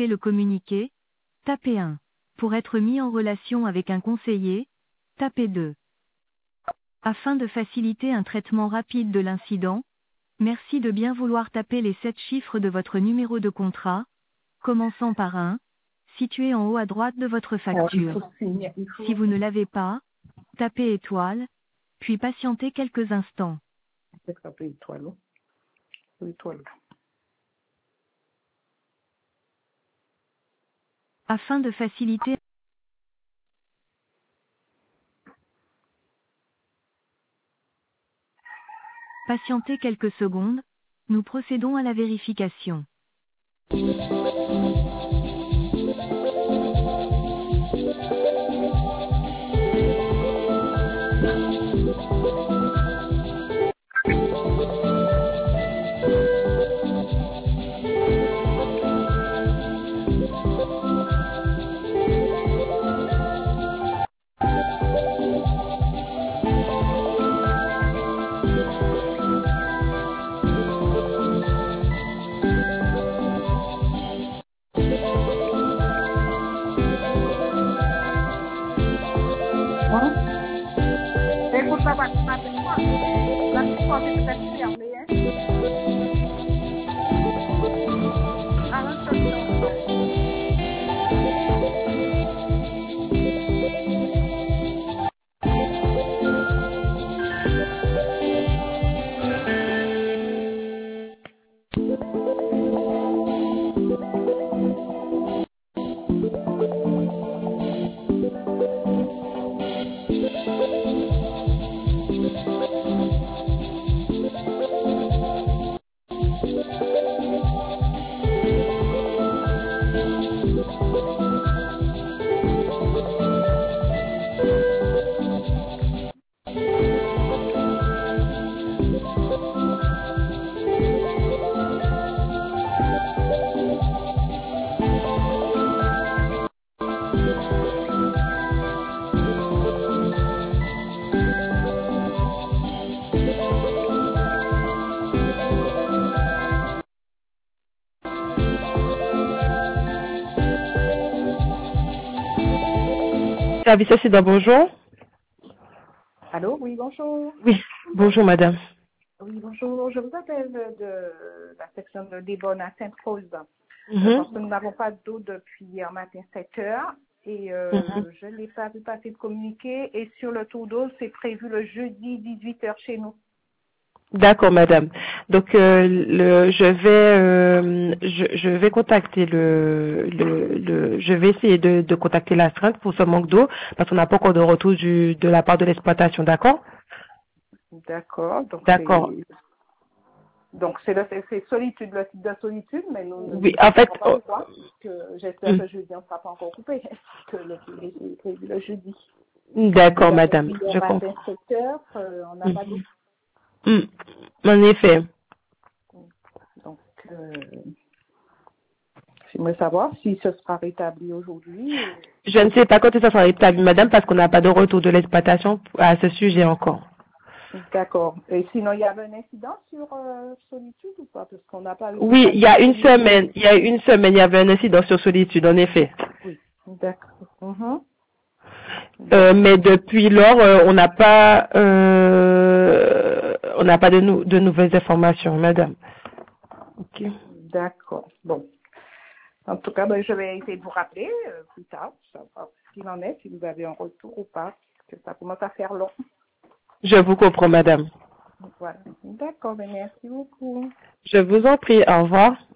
souhaitez le communiquer, tapez 1. Pour être mis en relation avec un conseiller, tapez 2. Afin de faciliter un traitement rapide de l'incident, merci de bien vouloir taper les 7 chiffres de votre numéro de contrat, commençant par 1, situé en haut à droite de votre facture. Si vous ne l'avez pas, tapez étoile, puis patientez quelques instants. Afin de faciliter Patientez quelques secondes, nous procédons à la vérification. Écoute, papa, appelle-moi. La petite fois, c'est peut-être fermé, hein. Arrange ça, Service Occident, bonjour. Allô, oui, bonjour. Oui, bonjour madame. Oui, bonjour. Je vous appelle de la section de Desbornes à Sainte-Rose. Parce que nous n'avons pas d'eau depuis hier matin 7 heures et je n'ai pas vu passer de communiqué. Et sur le tour d'eau, c'est prévu le jeudi 18 heures chez nous. D'accord madame. Donc je vais contacter je vais essayer de contacter l'astreinte pour ce manque d'eau parce qu'on n'a pas encore de retour de la part de l'exploitation, d'accord? D'accord. D'accord. Donc c'est Solitude, le site de Solitude, mais nous Oui, en fait, pas pourquoi, que j'espère que jeudi on ne sera pas encore coupé, que le est prévu le jeudi. D'accord madame, je comprends. 7 heures, on n'a pas d'eau. En effet. Donc j'aimerais savoir si ce sera rétabli aujourd'hui. Je ne sais pas quand ça sera rétabli madame parce qu'on n'a pas de retour de l'exploitation à ce sujet encore. D'accord. Et sinon, il y avait un incident sur Solitude ou pas? Parce qu'on n'a pas eu. Oui, il y a une semaine, il y avait un incident sur Solitude, en effet. Oui, d'accord. Mais depuis lors, on n'a pas de nouvelles informations, madame. Ok. D'accord. Bon. En tout cas, je vais essayer de vous rappeler plus tard, pour savoir ce qu'il en est, si vous avez un retour ou pas, parce que ça commence à faire long. Je vous comprends, madame. Voilà. D'accord, merci beaucoup. Je vous en prie, au revoir.